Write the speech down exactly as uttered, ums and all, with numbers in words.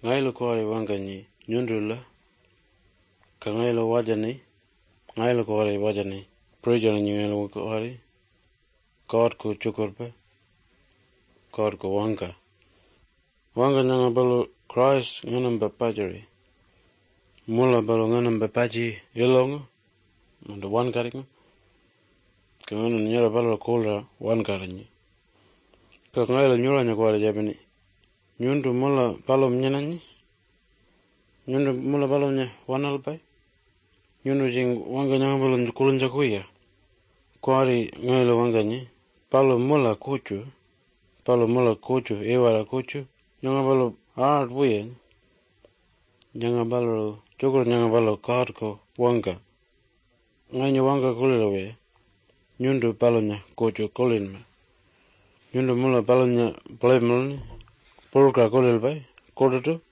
ngai lo kore wangani nyundula ka ngai lo wajani ngai lo kore wajani projana ngai lo kore kod ko chukurpa kod ko wanga wanga nyanga balo Christ nganam bapajari mula balo nganam bapaji yelonga manda wan karinga ka ngana nyara balo kola wan karinga ka ngai lo nyura nya kore jabani nyundu mula balo mnyanani nyundu mula balo nya wanal bai nyundu jing wanga nyanga balo kulunja kuya kwari ngai lo wanga ni balo mula kuchu balo mula kuchu ewara kuchu nyanga balo art buye nyanga balo chukur nyanga balo kar ko wanga ngai nya wanga kulilo we nyundu balo nya kuchu kulin ma nyundu mula balo nya play mulni pulka kulil bai kodutu